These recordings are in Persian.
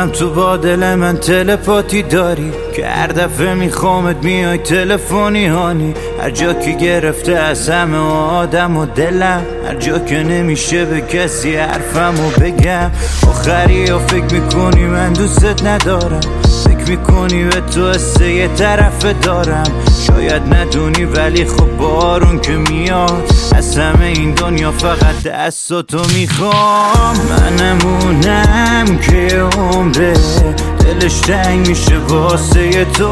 میدونم تو با دل من تلپاتی داری که هر دفعه میخوامت میای تلفنی هانی. هر جا که گرفته از همه آدم و دلم، هر جا که نمیشه به کسی حرفمو بگم. آخری ها فکر میکنی من دوستت ندارم، فکر میکنی به تو حسه یه طرف دارم. شاید ندونی ولی خب بارون که میاد از همه این دنیا فقط دستاتو میخوام. منمونم که عمره دلش تنگ میشه واسه تو.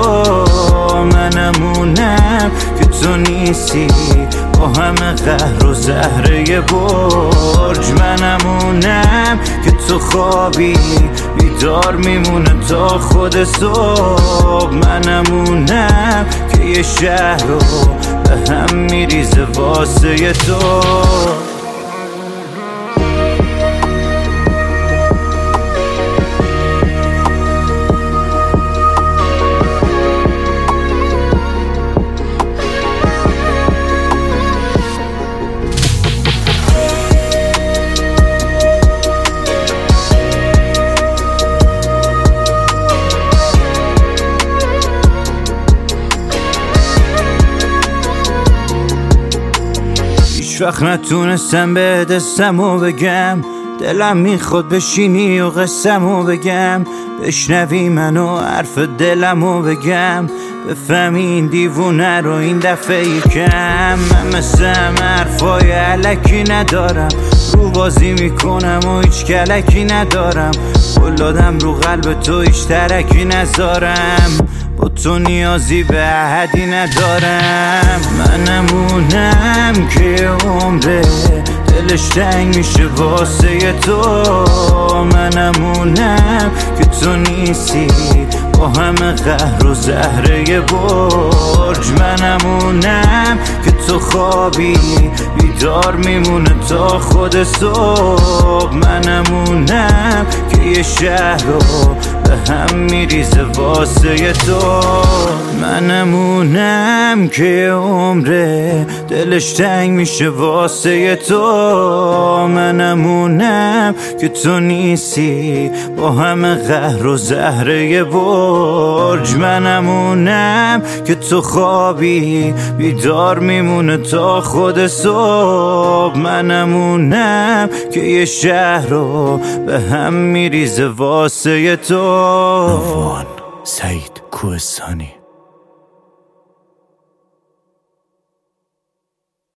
منمونم که تو نیستی با همه قهر و زهره برج. منمونم که تو خوابی بیدار میمونه تا خود صبح. منمونم که یه شهر رو به هم میریزه واسه تو. هیچ وقت نتونستم به دستمو بگم، دلم میخواد بشینی و قصمو بگم. بشنوی منو حرف دلمو بگم، بفهمی این دیوونه رو این دفعه یکم. من مثل همه حرفای علکی ندارم، رو بازی میکنم و هیچ کلکی ندارم. قول دادم رو قلب تو هیچ ترکی نذارم، با تو نیازی به احدی ندارم. منمونم که عمره دلش تنگ میشه واسه تو. منمونم که تو نیستی با همه قهر و زهره برج. منمونم که تو خوابی بیدار میمونه تا خود صبح. منمونم که یه شهر رو به هم میریزه واسه تو. منمونم که عمره دلش تنگ میشه واسه تو. منمونم که تو نیستی با همه قهر و زهره برج. منمونم که تو خوابی بیدار میمونه تا خود صبح. منمونم که یه شهر رو به هم میریزه واسه تو. نوان سعید کوهستانی.